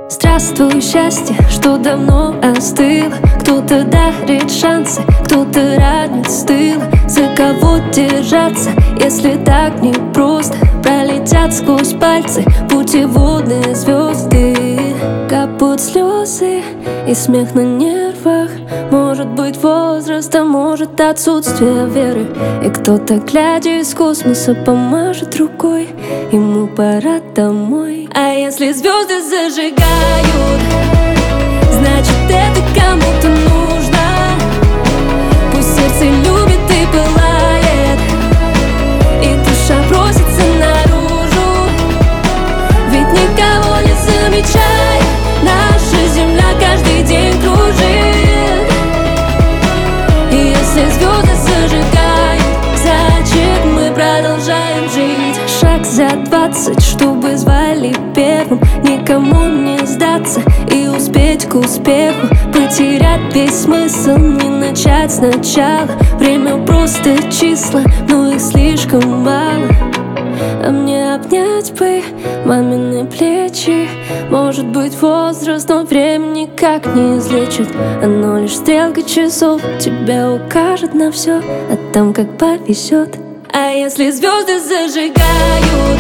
Здравствуй, счастье, что давно остыло. Кто-то дарит шансы, кто-то ранит с тыла. За кого держаться, если так непросто? Пролетят сквозь пальцы путеводные звезды. Капут слезы и смех на нервах. Может быть возраст, а может отсутствие веры. И кто-то, глядя из космоса, помашет рукой. Ему пора домой. А если звезды зажигают, значит это кому-то нужно. Пусть сердце любит и пылает, и душа просится наружу. Ведь никого не замечай, наша земля каждый день кружит. И если звезды зажигают, значит мы продолжаем жить. Шаг за 20, чтобы звали первым. Никому не сдаться и успеть к успеху. Потерять весь смысл, не начать сначала. Время просто числа, но их слишком мало. А мне обнять бы мамины плечи. Может быть возраст, но время никак не излечит. Оно лишь стрелка часов тебя укажет на все, а там как повезет. А если звезды зажигают,